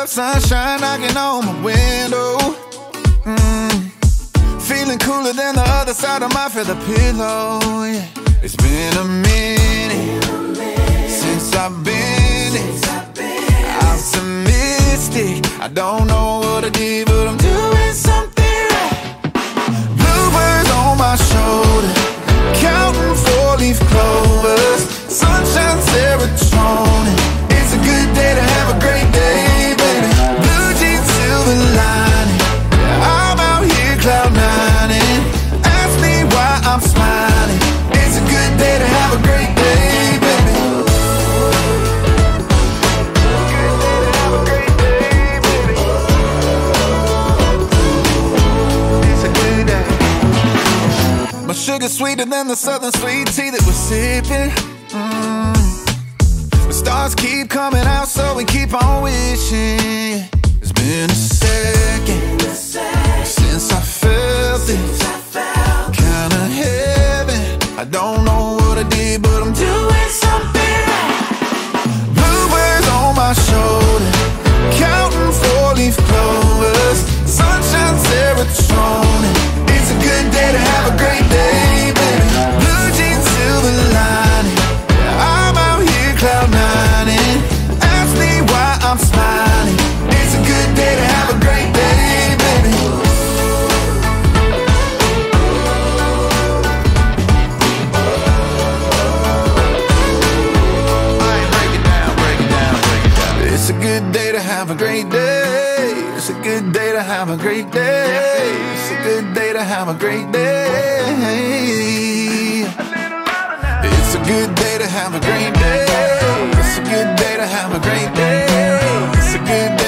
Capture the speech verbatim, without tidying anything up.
sunshine knocking on my window. Mm. Feeling cooler than the other side of my feather pillow. Yeah. It's been a minute since I've been it. Optimistic, I don't know what I did, but I'm doing something right. Bluebirds on my shoulder, counting four-leaf clovers, sunshine serotonin. It's a good day to have a great day, baby. Blue jeans, silver lining, I'm out here cloud nining. Ask me why I'm smiling. It's a good day to have a great day, baby. My sugar's sweeter than the southern sweet tea that we're sipping. Mm. The stars keep coming out, so we keep on wishing. It's been a second since I felt this kind of heaven. I don't know what I did, but I'm doing something right. Bluebirds on my shoulder, counting four-leaf clovers, sunshine serotonin. It's a good day to have a great day, baby. Blue jeans, silver lining, I'm out here cloud nining. Ask me why I'm smiling. It's a good day to have a great day, baby. Break it down, break it down, break it down. It's a good day to have a great day. It's a good day to have a great day. It's a good day to have a great day. It's a good day to have a great day. It's a good day to have a great day. It's a good